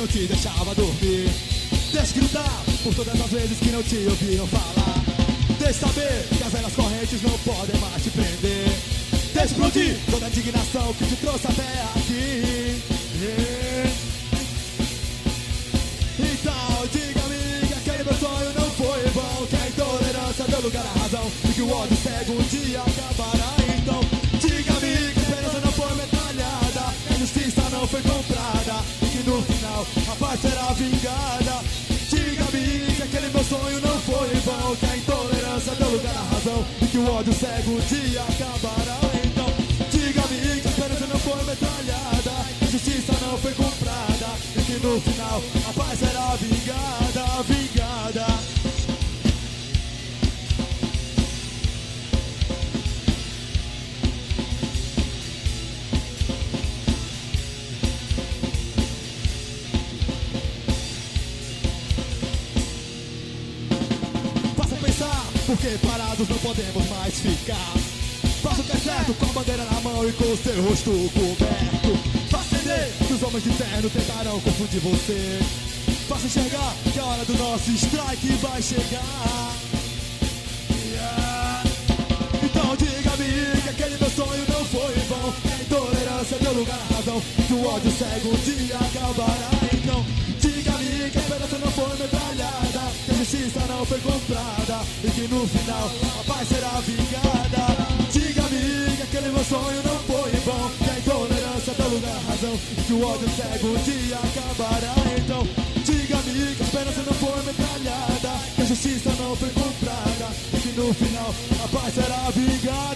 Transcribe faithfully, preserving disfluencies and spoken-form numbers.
não te deixava dormir. Deixa gritar por todas as vezes que não te ouviram falar. Deixa saber que as velhas correntes não podem mais te prender. Deixa explodir toda a indignação que te trouxe até aqui. Yeah. Então diga-me que aquele meu sonho não foi bom, que a intolerância deu lugar à razão e que o ódio cego um dia acabará. Então diga-me que a esperança não foi metralhada, que a justiça não foi comprada e que no final a paz será vingada. Diga-me que aquele meu sonho não foi bom, que a intolerância deu lugar à razão e que o ódio cego um dia acabará. Então diga-me que a esperança não foi metralhada, que a justiça não foi comprada e que no final a paz será vingada, vingada. Porque parados não podemos mais ficar. Faça o que é certo com a bandeira na mão e com o seu rosto coberto. Faça entender que os homens de terno tentarão confundir você. Faça enxergar que a hora do nosso strike vai chegar. Yeah. Então diga-me que aquele meu sonho não foi bom, que a intolerância deu lugar à razão, que o ódio cego um dia acabará. Então diga-me que a esperança não foi metralhada, que a justiça não foi comprada e que no final a paz será vingada. Diga-me que aquele meu sonho não foi bom, que a intolerância deu lugar à razão e que o ódio cego um dia acabará. Então diga-me que a esperança não foi metralhada, que a justiça não foi comprada e que no final a paz será vingada.